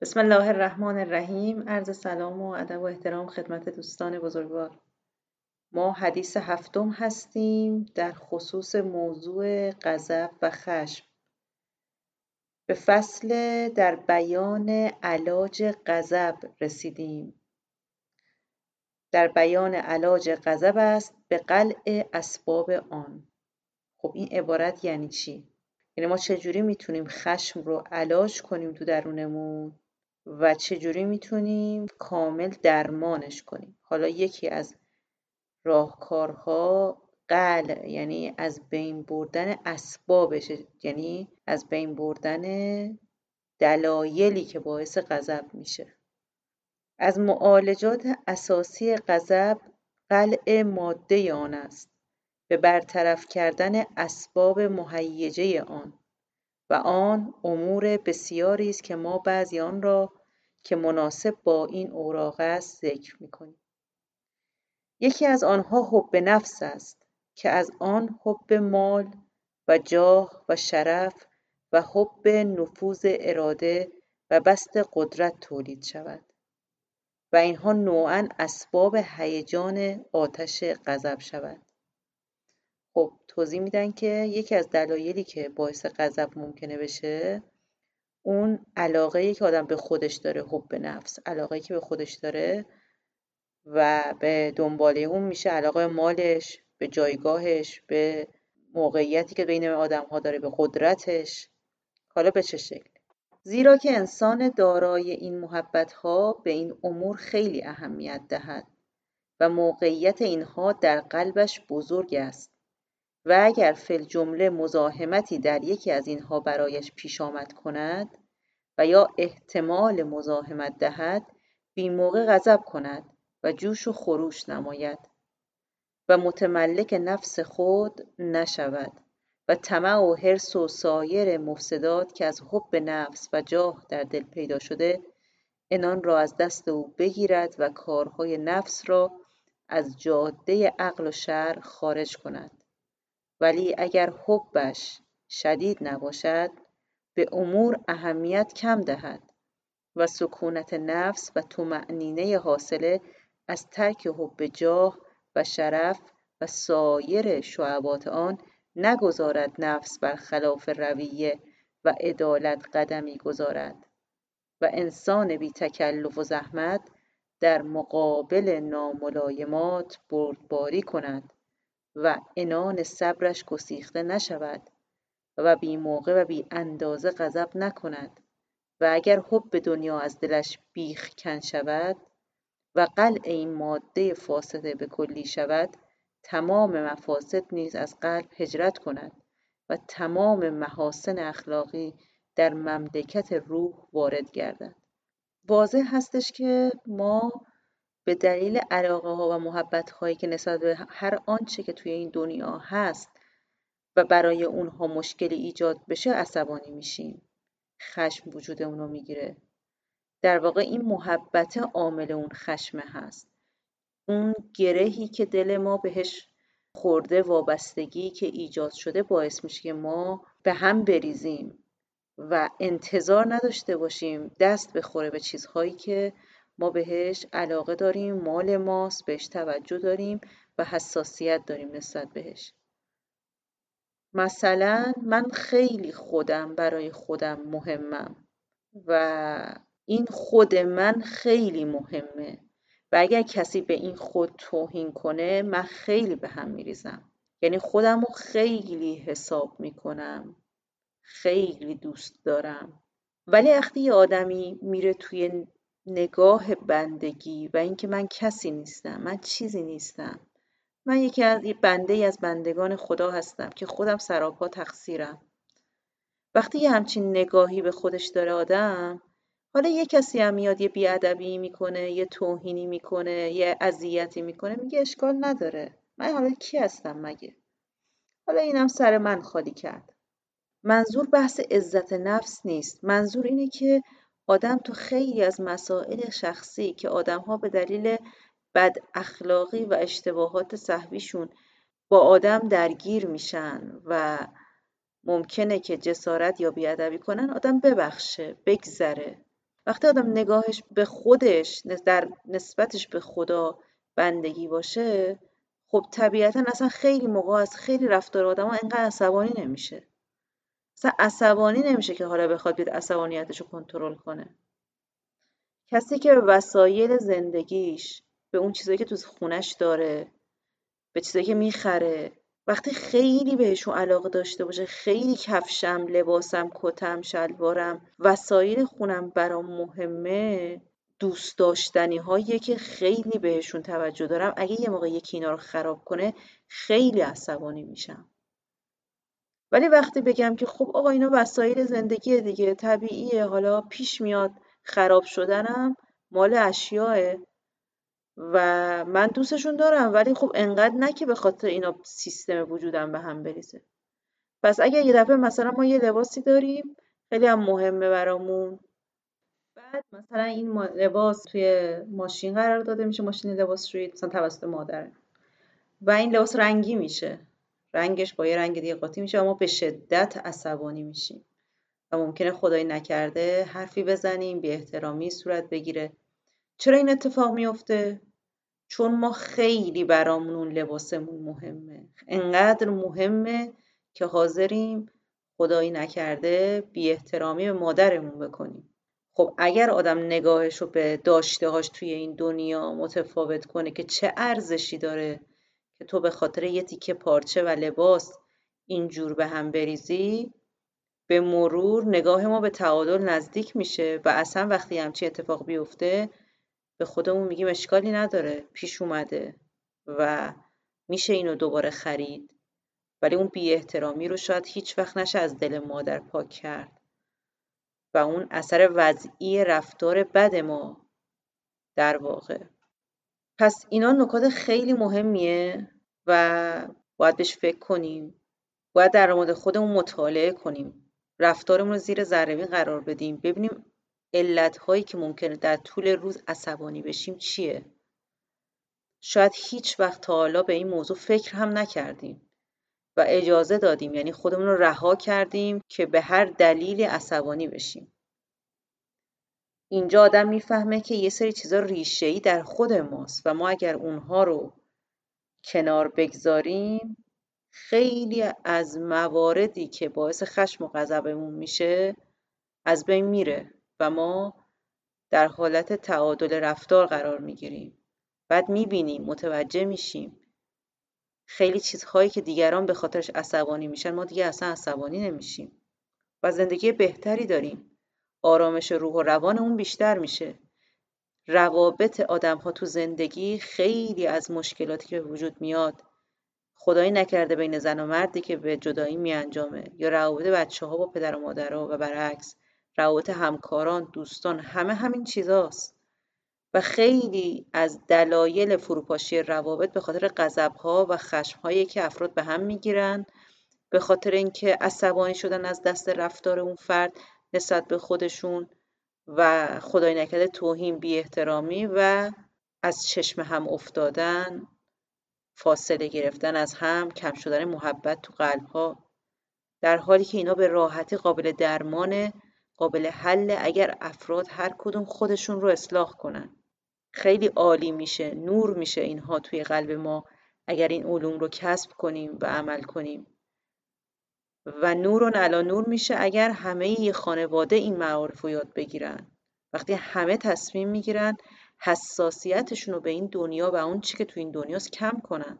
بسم الله الرحمن الرحیم. عرض سلام و ادب و احترام خدمت دوستان بزرگوار. ما حدیث هفتم هستیم در خصوص موضوع غضب و خشم. به فصل در بیان علاج غضب رسیدیم. در بیان علاج غضب است به قلع اسباب آن. خب این عبارت یعنی چی؟ یعنی ما چجوری میتونیم خشم رو علاج کنیم تو درونمون و چجوری میتونیم کامل درمانش کنیم. حالا یکی از راهکارها قلع، یعنی از بین بردن اسبابشه، یعنی از بین بردن دلایلی که باعث غضب میشه. از معالجات اساسی غضب قلع ماده آن است، به برطرف کردن اسباب مهیجه آن و آن امور بسیاری است که ما بعضی آن را که مناسب با این اوراق است ذکر می‌کنیم. یکی از آنها حب نفس است که از آن حب مال و جاه و شرف و حب نفوذ اراده و بسط قدرت تولید شود و اینها نوعاً اسباب هیجان آتش غضب شود. خب توضیح میدن که یکی از دلایلی که باعث غضب ممکنه بشه اون علاقه‌ای که آدم به خودش داره، حب نفس، علاقه‌ای که به خودش داره و به دنباله اون میشه، علاقه مالش، به جایگاهش، به موقعیتی که بین آدم‌ها داره، به قدرتش. حالا به چه شکل؟ زیرا که انسان دارای این محبت‌ها به این امور خیلی اهمیت دهد و موقعیت اینها در قلبش بزرگ است و اگر فی الجمله مزاحمتی در یکی از اینها برایش پیش آمد کند و یا احتمال مزاحمت دهد، بی‌موقع غضب کند و جوش و خروش نماید و متملک نفس خود نشود و طمع و حرص و سایر مفسدات که از حب نفس و جاه در دل پیدا شده عنان را از دست او بگیرد و کارهای نفس را از جاده عقل و شرع خارج کند. ولی اگر حبش شدید نباشد به امور اهمیت کم دهد و سکونت نفس و طمأنینه حاصله از ترک حب جاه و شرف و سایر شعبات آن نگذارد نفس بر خلاف رویه و عدالت قدمی گذارد و انسان بی تکلف و زحمت در مقابل ناملایمات بردباری کند و عنان صبرش گسیخته نشود و بی موقع و بی اندازه غضب نکند و اگر حب دنیا از دلش بیخ کن شود و قلع این ماده فاسده به کلی شود، تمام مفاسد نیز از قلب هجرت کند و تمام محاسن اخلاقی در مملکت روح وارد گردد. واضح هستش که ما به دلیل علاقه ها و محبت هایی که نسبت به هر آنچه که توی این دنیا هست و برای اونها مشکلی ایجاد بشه عصبانی میشیم، خشم وجود اونو میگیره. در واقع این محبت عامل اون خشمه هست، اون گرهی که دل ما بهش خورده، وابستگی که ایجاد شده باعث میشه که ما به هم بریزیم و انتظار نداشته باشیم دست بخوره به چیزهایی که ما بهش علاقه داریم، مال ماست، بهش توجه داریم و حساسیت داریم نسبت بهش. مثلا من خیلی خودم برای خودم مهمم و این خود من خیلی مهمه و اگر کسی به این خود توهین کنه من خیلی به هم میریزم، یعنی خودم رو خیلی حساب میکنم، خیلی دوست دارم. ولی وقتی یه آدمی میره توی نگاه بندگی و اینکه من کسی نیستم، من چیزی نیستم، من یکی از بنده از بندگان خدا هستم که خودم سراپا تقصیرم. وقتی یه همچین نگاهی به خودش داره آدم، حالا یه کسی هم میاد یه بیادبی میکنه، یه توهینی میکنه، یه اذیتی میکنه، میگه اشکال نداره، من حالا کی هستم مگه؟ حالا اینم سر من خالی کرد. منظور بحث عزت نفس نیست، منظور اینه که آدم تو خیلی از مسائل شخصی که آدم‌ها به دلیل بد اخلاقی و اشتباهات سهویشون با آدم درگیر میشن و ممکنه که جسارت یا بیادبی کنن، آدم ببخشه، بگذره وقتی آدم نگاهش به خودش در نسبتش به خدا بندگی باشه، خب طبیعتا اصلا خیلی موقع از خیلی رفتار آدم ها اینقدر عصبانی نمیشه. اصلا عصبانی نمیشه که حالا بخواد بیاد عصبانیتش رو کنترل کنه. کسی که به وسایل زندگیش، به اون چیزایی که تو خونش داره، به چیزایی که میخره، وقتی خیلی بهشون علاقه داشته باشه، خیلی کفشم، لباسم، کتم، شلوارم، وسایل خونم برام مهمه، دوست داشتنی هایی که خیلی بهشون توجه دارم، اگه یه موقع یکی اینا رو خراب کنه خیلی عصبانی میشم. ولی وقتی بگم که خب آقا اینا وسایل زندگی دیگه، طبیعیه، حالا پیش میاد خراب شدنم مال اشیاءه و من دوستشون دارم، ولی خب انقدر نه که به خاطر اینا سیستم وجودم به هم بریزه. پس اگه یه دفعه مثلا ما یه لباسی داریم خیلی هم مهمه برامون، بعد مثلا این لباس توی ماشین قرار داده میشه، ماشین لباسشویی مثلا توسط مادره، و این لباس رنگی میشه، رنگش با یه رنگ دیگه قاطی میشه و ما به شدت عصبانی میشیم و ممکنه خدایی نکرده حرفی بزنیم، بی احترامی صورت بگیره. چرا این اتفاق میفته؟ چون ما خیلی برامون اون لباسمون مهمه، انقدر مهمه که حاضریم خدایی نکرده بی احترامی به مادرمون بکنیم. خب اگر آدم نگاهش رو به داشته‌هاش توی این دنیا متفاوت کنه که چه ارزشی داره که تو به خاطر یه تیکه پارچه و لباس اینجور به هم بریزی، به مرور نگاه ما به تعادل نزدیک میشه و اصلا وقتی همچین اتفاق بیفته به خودمون میگیم اشکالی نداره، پیش اومده و میشه اینو دوباره خرید. ولی اون بی احترامی رو شاید هیچ وقت نشه از دل مادر پاک کرد و اون اثر وضعی رفتار بد ما در واقع. پس اینا نکات خیلی مهمیه و باید بهش فکر کنیم، باید در مورد خودمون مطالعه کنیم، رفتارمون رو زیر ذره‌بین قرار بدیم، ببینیم علت‌هایی که ممکنه در طول روز عصبانی بشیم چیه. شاید هیچ وقت تا حالا به این موضوع فکر هم نکردیم و اجازه دادیم، یعنی خودمون رو رها کردیم که به هر دلیلی عصبانی بشیم. اینجا آدم میفهمه که یه سری چیزا ریشه‌ای در خود ماست و ما اگر اونها رو کنار بگذاریم خیلی از مواردی که باعث خشم و غضبمون میشه از بین میره و ما در حالت تعادل رفتار قرار میگیریم. بعد میبینیم، متوجه میشیم خیلی چیزهایی که دیگران به خاطرش عصبانی میشن ما دیگه اصلا عصبانی نمیشیم و زندگی بهتری داریم. آرامش روح و روانمون بیشتر میشه. روابط آدم‌ها تو زندگی خیلی از مشکلاتی که به وجود میاد، خدایی نکرده بین زن و مردی که به جدایی میانجامه، یا روابط بچه‌ها با پدر و مادرها و برعکس، روابط همکاران، دوستان، همه همین چیزاست. و خیلی از دلایل فروپاشی روابط به خاطر غضب‌ها و خشم‌هایی که افراد به هم میگیرن، به خاطر اینکه عصبانی شدن از دست رفتار اون فرد نسبت به خودشون و خدای نکرده توهین، بی احترامی و از چشم هم افتادن، فاصله گرفتن از هم، کم شدن محبت تو قلب‌ها، در حالی که اینا به راحتی قابل درمانه، قابل حل اگر افراد هر کدوم خودشون رو اصلاح کنن. خیلی عالی میشه، نور میشه اینها توی قلب ما اگر این علوم رو کسب کنیم و عمل کنیم. و نورون علی نور میشه اگر همه یه خانواده این معارف رو یاد بگیرن. وقتی همه تصمیم میگیرن حساسیتشون رو به این دنیا و اون چی که تو این دنیاست کم کنن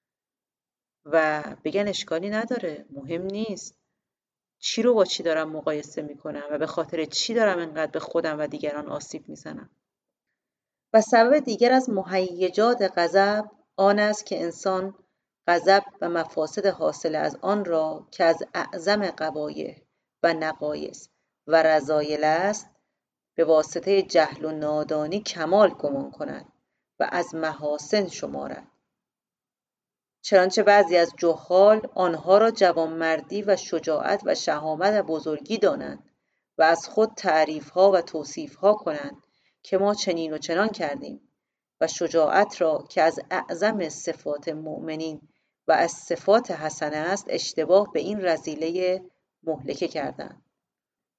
و بگن اشکالی نداره، مهم نیست چی رو با چی دارم مقایسه میکنم و به خاطر چی دارم انقدر به خودم و دیگران آسیب میزنم. و سبب دیگر از مهیجات غضب آن است که انسان غضب و مفاسد حاصل از آن را که از اعظم قبایح و نقایص و رذایل است به واسطه جهل و نادانی کمال گمان کند و از محاسن شمارد. چنانچه بعضی از جهال آنها را جوانمردی و شجاعت و شهامت و بزرگی دانند و از خود تعریفها و توصیفها کنند که ما چنین و چنان کردیم و شجاعت را که از اعظم صفات مؤمنین و از صفات حسنه است اشتباه به این رذیله مهلکه کردند.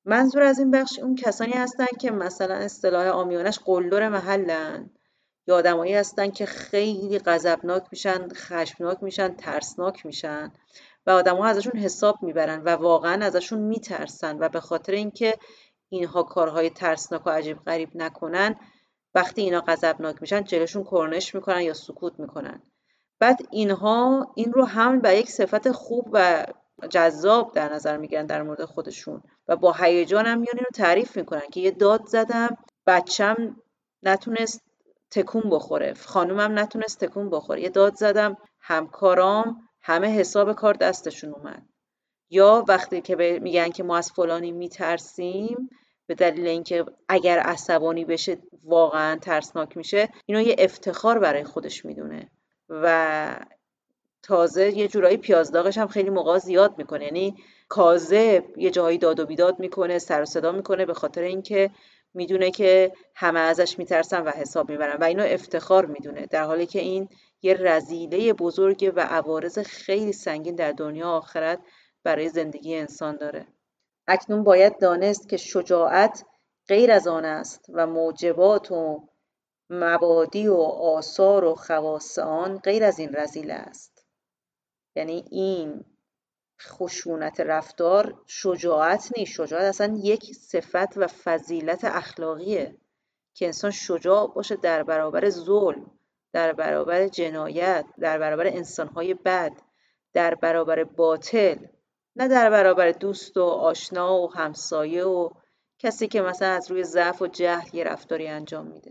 منظور از این بخش اون کسانی هستن که مثلا اصطلاح عامیانش قلدر محلن، یا آدمایی هستن که خیلی غضبناک میشن، خشمناک میشن، ترسناک میشن و آدم‌ها ازشون حساب میبرن و واقعا ازشون میترسن و به خاطر اینکه اینها کارهای ترسناک و عجیب غریب نکنن، وقتی اینا غضبناک میشن جلوشون کرنش میکنن یا سکوت میکنن. بعد اینها این رو حمل بر یک صفت خوب و جذاب در نظر میگیرن در مورد خودشون و با هیجان هم میان اینو تعریف میکنن که یه داد زدم بچم نتونست تکون بخوره، خانومم نتونست تکون بخوره، یه داد زدم همکارام همه حساب کار دستشون اومد. یا وقتی که میگن که ما از فلانی میترسیم به دلیل اینکه اگر عصبانی بشه واقعا ترسناک میشه، اینو یه افتخار برای خودش میدونه و تازه یه جورایی پیازداغش هم خیلی موقع زیاد میکنه. یعنی کاذب یه جایی داد و بیداد میکنه، سر و صدا میکنه به خاطر اینکه میدونه که همه ازش میترسن و حساب میبرن و اینو افتخار میدونه، در حالی که این یه رذیله بزرگه و عوارض خیلی سنگین در دنیا آخرت برای زندگی انسان داره. اکنون باید دانست که شجاعت غیر از آن است و موجبات و مبادی و آثار و خواص آن غیر از این رذیله است. یعنی این خشونت رفتار شجاعت نیست. شجاعت اصلا یک صفت و فضیلت اخلاقیه که انسان شجاع باشه در برابر ظلم، در برابر جنایت، در برابر انسانهای بد، در برابر باطل، نه در برابر دوست و آشنا و همسایه و کسی که مثلا از روی ضعف و جهل یه رفتاری انجام میده.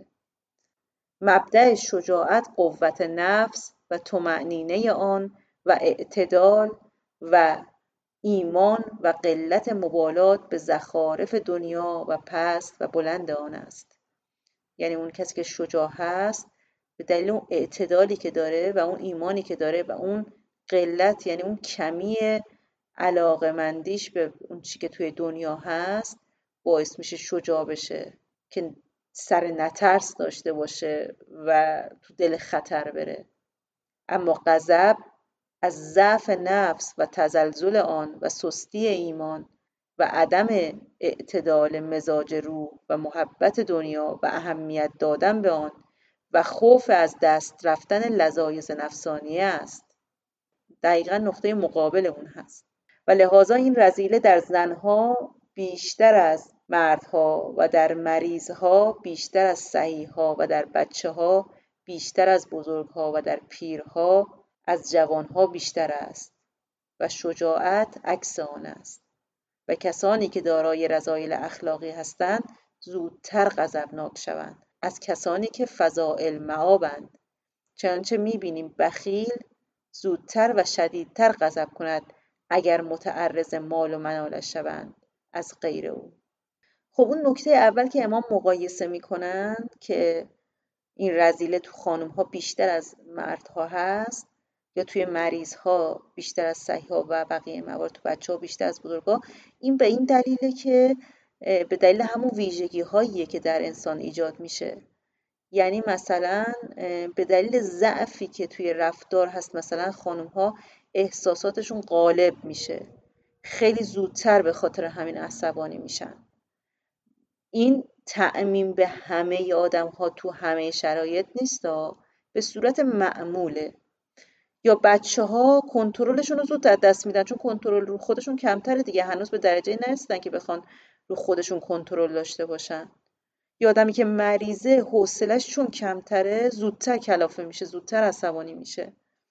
مبدأ شجاعت قوت نفس و طمأنینه آن و اعتدال و ایمان و قلت مبالات به زخارف دنیا و پست و بلند آن است. یعنی اون کسی که شجاع هست به دلیل اون اعتدالی که داره و اون ایمانی که داره و اون قلت، یعنی اون کمی علاقمندیش به اون چی که توی دنیا هست، باعث میشه شجاع بشه که سر نترس داشته باشه و تو دل خطر بره. اما غضب از ضعف نفس و تزلزل آن و سستی ایمان و عدم اعتدال مزاج روح و محبت دنیا و اهمیت دادن به آن و خوف از دست رفتن لذایذ نفسانیه است. دقیقا نقطه مقابل اون هست و لحاظا این رذیله در زنها بیشتر از مردها و در مریضها بیشتر از صحیحها و در بچه‌ها بیشتر از بزرگها و در پیرها از جوانها بیشتر است و شجاعت عکس آن است و کسانی که دارای رذایل اخلاقی هستند زودتر غضبناک شوند از کسانی که فضائل مآبند، چنانچه می‌بینیم بخیل زودتر و شدیدتر غضب کند اگر متعرض مال و منالش شوند از غیر او. خب اون نکته اول که امام مقایسه میکنن که این رذیله تو خانم ها بیشتر از مردها هست یا توی مریض ها بیشتر از صحیح ها و بقیه موارد تو بچه ها بیشتر از بزرگ ها، این به این دلیله که به دلیل همون ویژگی هاییه که در انسان ایجاد میشه. یعنی مثلا به دلیل ضعفی که توی رفتار هست، مثلا خانم ها احساساتشون غالب میشه، خیلی زودتر به خاطر همین عصبانی میشن. این تعمیم به همه آدم ها تو همه شرایط نیست، به صورت معموله. یا بچه ها کنترلشون رو زود از دست میدن چون کنترل رو خودشون کمتره دیگه، هنوز به درجه نرسیدن که بخوان رو خودشون کنترل داشته باشن. یا آدمی که مریضه حوصله‌اش چون کمتره زودتر کلافه میشه، زودتر عصبانی میشه.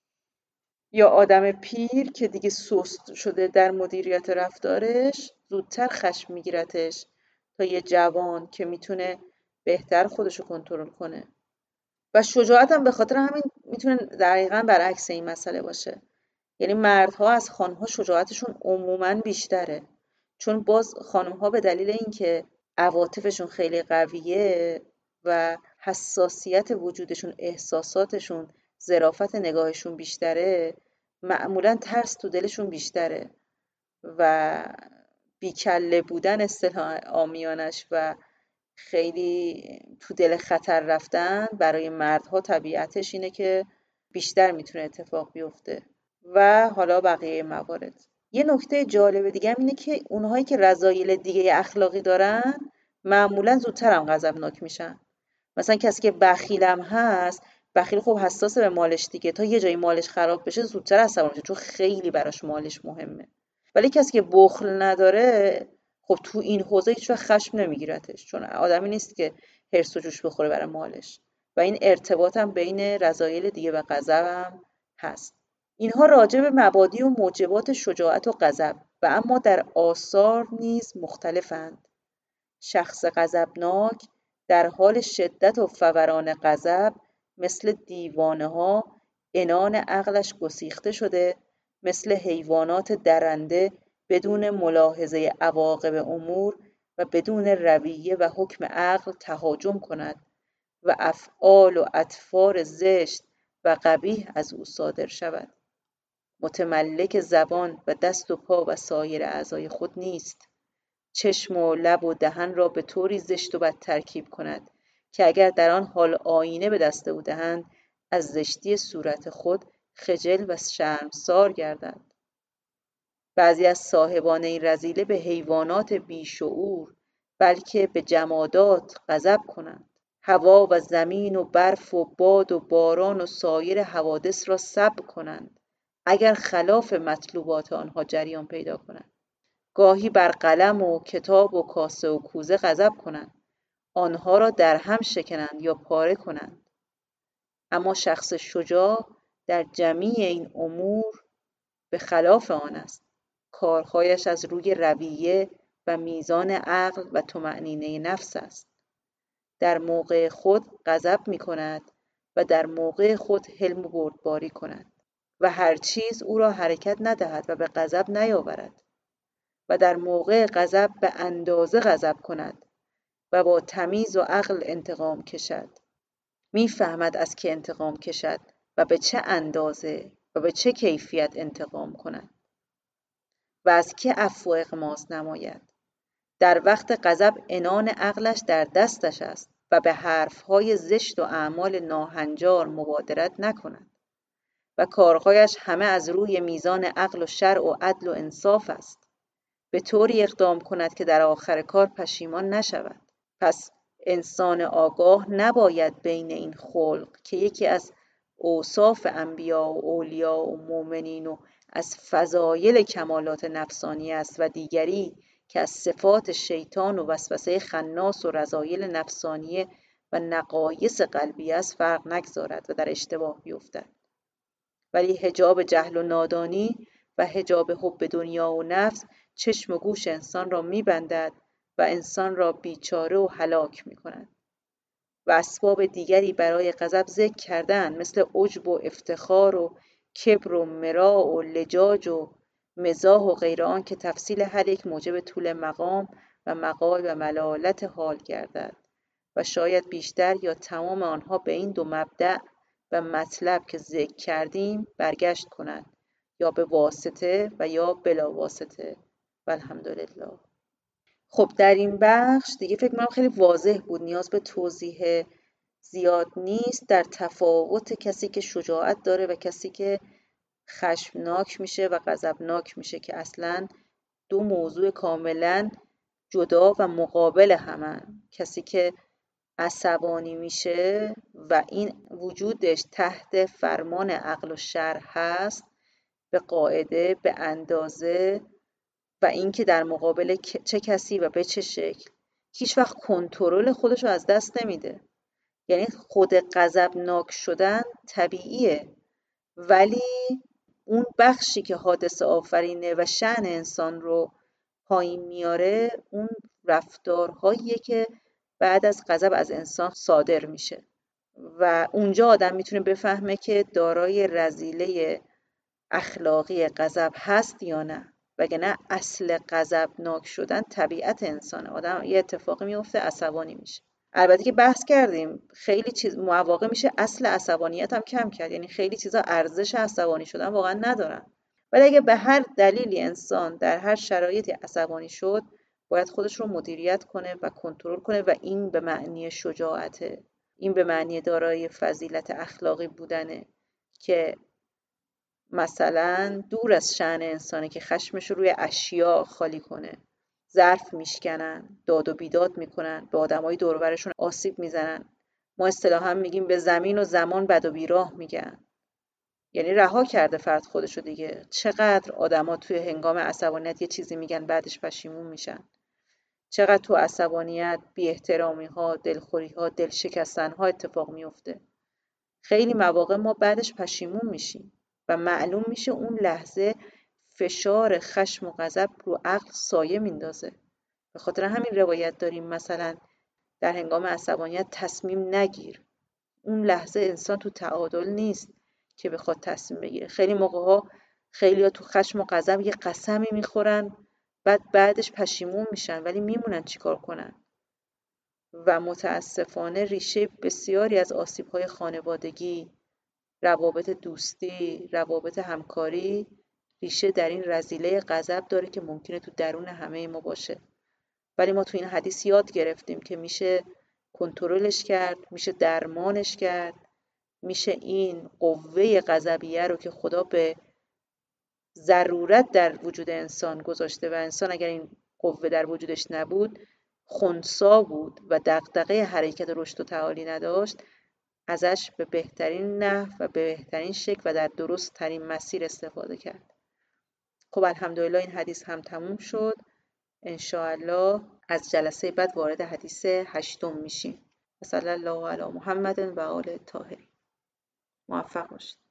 یا آدم پیر که دیگه سست شده در مدیریت رفتارش زودتر خشم میگیرتش تا یه جوان که میتونه بهتر خودشو کنترل کنه. و شجاعت هم به خاطر همین میتونه دقیقاً برعکس این مسئله باشه. یعنی مردها از خانمها شجاعتشون عموماً بیشتره، چون باز خانمها به دلیل اینکه عواطفشون خیلی قویه و حساسیت وجودشون، احساساتشون، ظرافت نگاهشون بیشتره، معمولاً ترس تو دلشون بیشتره و بیکله بودن اصطلاح عامیانش و خیلی تو دل خطر رفتن برای مردها طبیعتش اینه که بیشتر میتونه اتفاق بیفته و حالا بقیه موارد. یه نکته جالب دیگه هم اینه که اونهایی که رذایل دیگه اخلاقی دارن معمولا زودتر هم غضبناک میشن. مثلا کسی که بخیلم هست، بخیل خب حساسه به مالش دیگه، تا یه جایی مالش خراب بشه زودتر عصبانی میشه چون خیلی براش مالش مهمه. ولی کسی که بخل نداره خب تو این حوزه هیچ وقت خشم نمیگیرتش، چون آدمی نیست که هرس و جوش بخوره برای مالش. و این ارتباط هم بین رذایل دیگه و غضب هم هست. اینها راجع به مبادی و موجبات شجاعت و غضب و اما در آثار نیز مختلفند. شخص غضبناک در حال شدت و فوران غضب مثل دیوانه‌ها عنان عقلش گسیخته شده، مثل حیوانات درنده بدون ملاحظه عواقب امور و بدون رویه و حکم عقل تهاجم کند و افعال و اطوار زشت و قبیح از او صادر شود. متملک زبان و دست و پا و سایر اعضای خود نیست. چشم و لب و دهن را به طوری زشت و بد ترکیب کند که اگر در آن حال آینه به دست او دهند از زشتی صورت خود خجل و شرمسار گردند. بعضی از صاحبان این رذیله به حیوانات بیشعور بلکه به جمادات غضب کنند. هوا و زمین و برف و باد و باران و سایر حوادث را سبک کنند اگر خلاف مطلوبات آنها جریان پیدا کنند. گاهی بر قلم و کتاب و کاسه و کوزه غضب کنند، آنها را در هم شکنند یا پاره کنند. اما شخص شجاع در جمیع این امور به خلاف آن است. کارهایش از روی رویه و میزان عقل و طمأنینه نفس است. در موقع خود غضب می کند و در موقع خود حلم و بردباری کند و هر چیز او را حرکت ندهد و به غضب نیاورد و در موقع غضب به اندازه غضب کند و با تمیز و عقل انتقام کشد. می‌فهمد از که انتقام کشد و به چه اندازه و به چه کیفیت انتقام کند و از که عفو و اغماض نماید. در وقت غضب عنان عقلش در دستش است و به حرفهای زشت و اعمال ناهنجار مبادرت نکند و کارهایش همه از روی میزان عقل و شرع و عدل و انصاف است، به طوری اقدام کند که در آخر کار پشیمان نشود. پس انسان آگاه نباید بین این خلق که یکی از اوصاف انبیا و اولیا و مؤمنین و از فضایل کمالات نفسانی است و دیگری که از صفات شیطان و وسوسه خناس و رذایل نفسانیه و نقایص قلبی است فرق نگذارد و در اشتباه بیفتد. ولی حجاب جهل و نادانی و حجاب حب دنیا و نفس چشم و گوش انسان را می‌بندد و انسان را بیچاره و هلاک می‌کند. و اسباب دیگری برای غضب ذکر کردند مثل عجب و افتخار و کبر و مراء و لجاج و مزاح و غیر آن که تفصیل هر یک موجب طول مقام و مقال و ملالت حال گردد و شاید بیشتر یا تمام آنها به این دو مبدأ و مطلب که ذکر کردیم برگشت کنند، یا به واسطه و یا بلا واسطه. و الحمدلله. خب در این بخش دیگه فکر کنم خیلی واضح بود، نیاز به توضیح زیاد نیست در تفاوت کسی که شجاعت داره و کسی که خشمناک میشه و غضبناک میشه که اصلاً دو موضوع کاملاً جدا و مقابل همن. کسی که عصبانی میشه و این وجودش تحت فرمان عقل و شرع هست به قاعده، به اندازه و اینکه در مقابل چه کسی و به چه شکل هیچ وقت کنترل خودش رو از دست نمیده. یعنی خود غضبناک شدن طبیعیه، ولی اون بخشی که حادثه آفرینه و شأن انسان رو پایین میاره اون رفتارهاییه که بعد از غضب از انسان صادر میشه و اونجا آدم میتونه بفهمه که دارای رذیله اخلاقی غضب هست یا نه، وگرنه اصل غضبناک شدن طبیعت انسانه. آدم یه اتفاقی میفته عصبانی میشه. البته که بحث کردیم خیلی چیز مواقع میشه اصل عصبانیت هم کم کرد، یعنی خیلی چیزا ارزش عصبانی شدن واقعا ندارن. ولی اگه به هر دلیلی انسان در هر شرایطی عصبانی شد باید خودش رو مدیریت کنه و کنترل کنه و این به معنی شجاعته، این به معنی دارای فضیلت اخلاقی بودنه که مثلا دور از شأن انسانه که خشمش رو روی اشیاء خالی کنه. ظرف میشکنن، داد و بیداد میکنن، به آدمای دور و برشون آسیب میزنن. ما اصطلاحا میگیم به زمین و زمان بد و بیراه میگن. یعنی رها کرده فرد خودشو دیگه. چقدر آدما توی هنگام عصبانیت یه چیزی میگن بعدش پشیمون میشن. چقدر تو عصبانیت بی احترامی ها، دلخوری ها، دل شکستن ها اتفاق میفته. خیلی مواقع ما بعدش پشیمون میشیم و معلوم میشه اون لحظه فشار خشم و غضب رو عقل سایه میندازه. به خاطر همین روایت داریم مثلا در هنگام عصبانیت تصمیم نگیر. اون لحظه انسان تو تعادل نیست که بخواد تصمیم بگیره. خیلی موقع‌ها خیلی‌ها تو خشم و غضب یه قسمی میخورن، بعدش پشیمون میشن، ولی میمونن چیکار کنن. و متاسفانه ریشه بسیاری از آسیب‌های خانوادگی، روابط دوستی، روابط همکاری، ریشه در این رذیله غضب داره که ممکنه تو درون همه ما باشه. ولی ما تو این حدیث یاد گرفتیم که میشه کنترلش کرد، میشه درمانش کرد، میشه این قوه غضبیه رو که خدا به ضرورت در وجود انسان گذاشته و انسان اگر این قوه در وجودش نبود خنثی بود و دغدغه حرکت رشد و تعالی نداشت، ازش به بهترین نحو و به بهترین شکل و در درست ترین مسیر استفاده کرد. خب الحمدلله این حدیث هم تموم شد. انشاءالله از جلسه بعد وارد حدیث 8 میشیم. صلی الله علی محمد و آل طاهرین. موفق باشید.